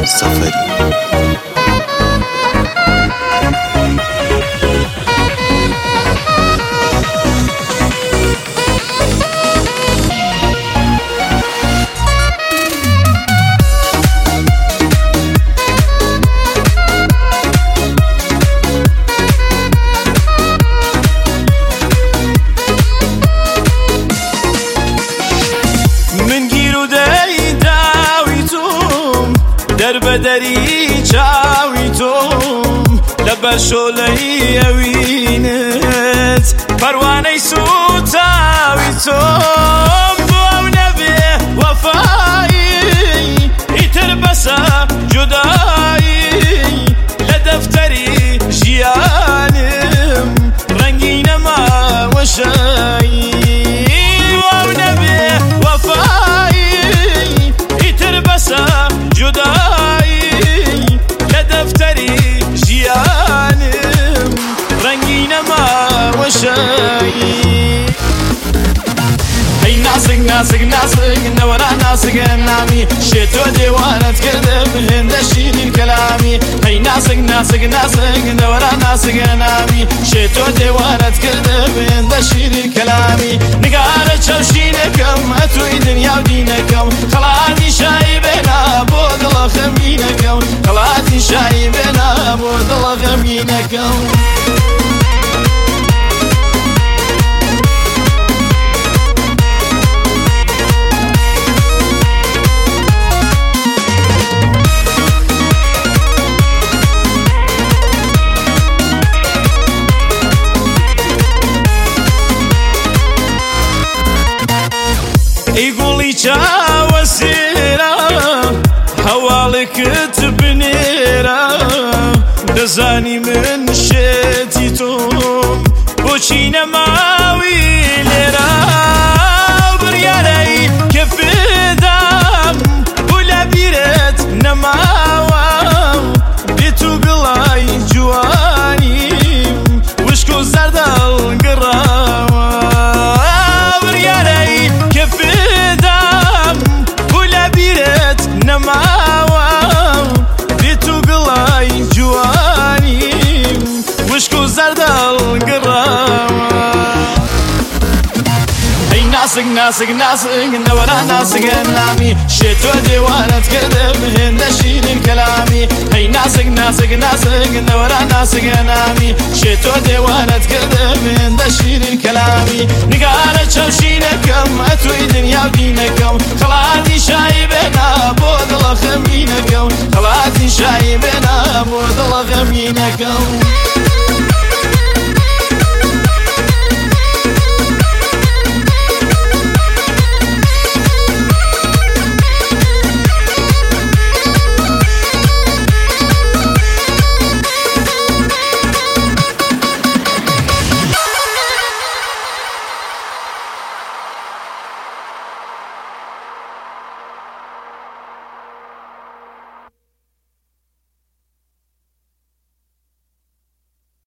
سفری. بدري چاویتم لبشولي اوینت پروانه سوتاویتم بو نبی وفایی ایتر بسا جدایی لدفتری جیانم رنگی نما وشایی بو نبی وفایی ایتر بسا جدایی جيانم رنگين ما وشاي هي ناسق ناسق ناسق نورا ناسق نامي شيتو ديوانت كذب هند شيرين كلامي هي ناسق ناسق ناسق نورا ناسق نامي شيتو ديوانت كذب هند شيرين كلامي نقارة شوشينكم اتوي دنيا ودينكم خلاني شايبنا بود الله خمينكم خلاني شايبنا بود الله خمينكم يقولي وسيرة حوالك تبنيرة دزاني من شتيتم بوشينا ماوي ليرة بريالي كيف دام ولا بيرت نماوا بيتو قلاي جواني وشكو زردال قراوا بريالي كيف نماوا بيتو قلاي جواني وشكو زردال قراوا هي ناسق ناسق ناسق نورا ناسق نامي شيتو ديوانت كذب هند شيرين كلامي هي ناسق ناسق ناسق نورا ناسق نامي شيتو ديوانت كذب هند شيرين كلامي نقارة شوشينكم اتوي دنيا ودينكم خلاتي شايبنا بود الله خمينكم خلاتي شايبنا بود الله خمينكم